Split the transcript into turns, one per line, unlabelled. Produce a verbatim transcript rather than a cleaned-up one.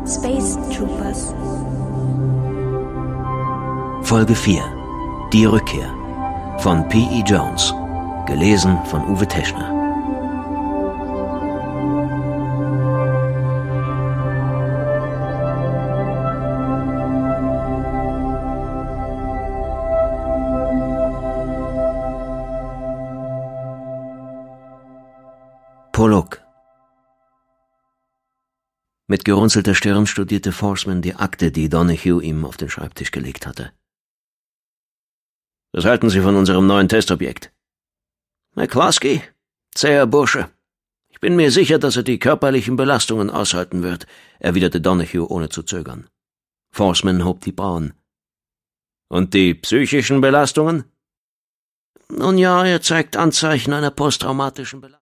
Space Troopers.
Folge vier. Die Rückkehr. Von P E Jones. Gelesen von Uwe Teschner. Prolog. Mit gerunzelter Stirn studierte Forsman die Akte, die Donahue ihm auf den Schreibtisch gelegt hatte. »Was halten Sie von unserem neuen Testobjekt?« »McCloskey? Zäher Bursche. Ich bin mir sicher, dass er die körperlichen Belastungen aushalten wird«, erwiderte Donahue ohne zu zögern. Forsman hob die Brauen. »Und die psychischen Belastungen?« »Nun ja, er zeigt Anzeichen einer posttraumatischen Belastung.«